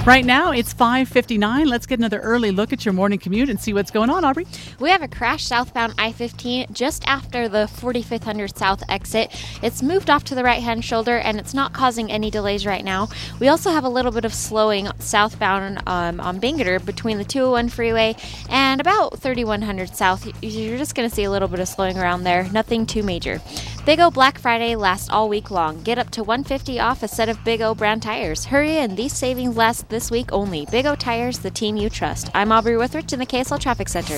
Right now, it's 5:59. Let's get another early look at your morning commute and see what's going on, Aubrey. We have a crash southbound I-15 just after the 4500 South exit. It's moved off to the right-hand shoulder, and it's not causing any delays right now. We also have a little bit of slowing southbound on Bangerter between the 201 freeway and about 3100 South. You're just going to see a little bit of slowing around there. Nothing too major. Big O Black Friday lasts all week long. Get up to $150 off a set of Big O brand tires. Hurry in. These savings last this week only. Big O Tires, the team you trust. I'm Aubrey Withridge in the KSL Traffic Center.